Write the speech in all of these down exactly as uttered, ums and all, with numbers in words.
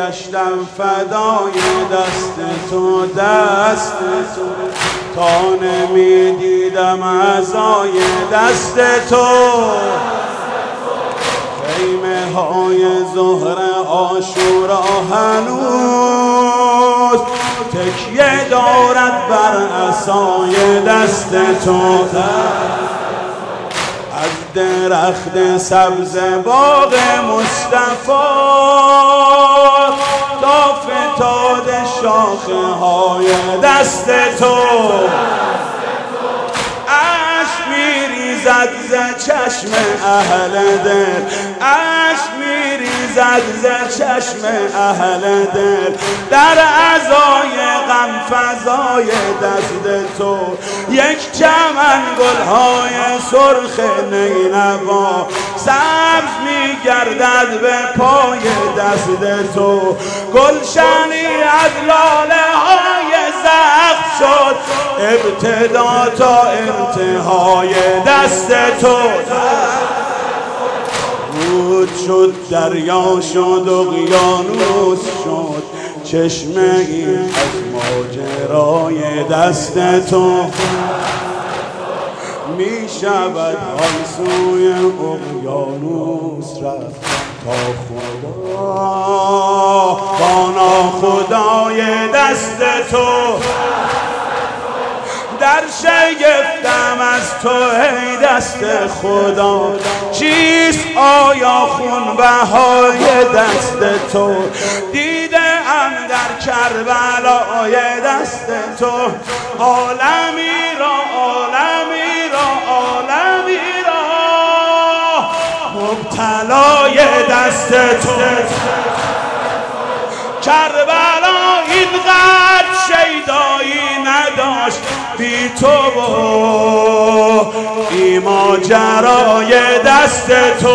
گشتم فدای دست تو دست تو تا نمیدیدم عزای دست تو خیمه های ظهر عاشورا هنوز تکیه دارد بر عصای دست تو از درخت سبز باغ مصطفی تا فتاد شاخه های دست تو اشک میریزد ز چشم اهل دل اشک میریزد ز چشم اهل دل در عزای غم فزای دست تو یک چمن گلهای سرخ نینوا سبز میگردد به پای دست تو گلشنی از لاله های زخم شد ابتدا تا انتهای دست تو رود شد دریا شد اقیانوس شد چشمه ای از ماجرای دست تو می شود آن سوی اقیانوس رفت تا خدا با ناخدای دست تو در شگفتم از تو ای دست خدا چیست آیا خون بهای دست تو دیده ام در کربلای دست تو عالمی را عالمی را عالمی را مبتلای دست تو کربلا اینقدر شیدایی نداشت بی تو و ای ماجرای دست تو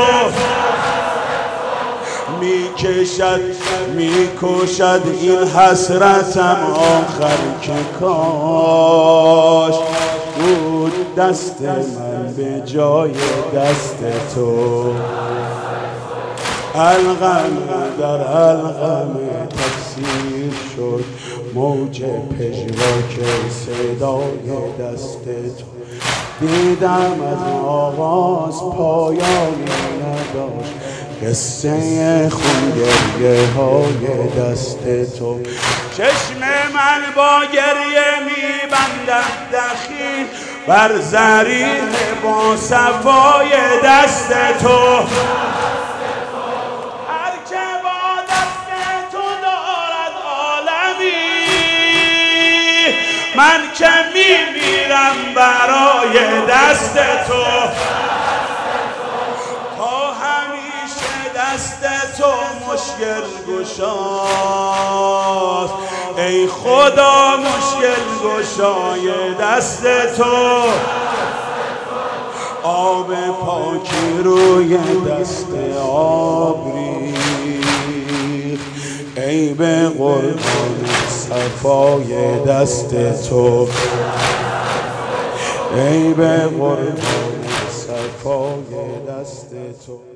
می کشد می کشد این حسرتم آخر که کاش بود دست من به جای دست تو الغم در الغم تکثیر شد موج پژواک صدای دست تو دیدم از آغاز پایانی نداشت قصه خون گریه های دست تو چشم من با گریه میبندد دخیل بر زریح با صفای دست تو من که میمیرم برای دست تو تا همیشه دست تو مشکل گشاست ای خدا مشکل گشای دست تو آب پاکی روی دست آب ریخت ای به قربان صفای دست تو ای به قربان صفای دست تو